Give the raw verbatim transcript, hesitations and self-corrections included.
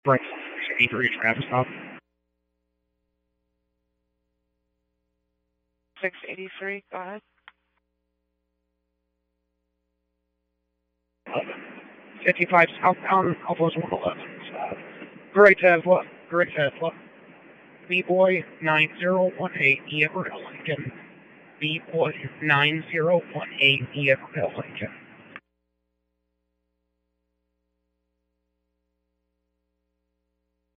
Right. eighty-three traffic stop. six eighty-three, go ahead. fifty-five southbound, Alpha's one eleven. Great Tesla, great Tesla. B-Boy nine zero one eight, E F R L Lincoln. B-Boy nine zero one eight, E F R L Lincoln.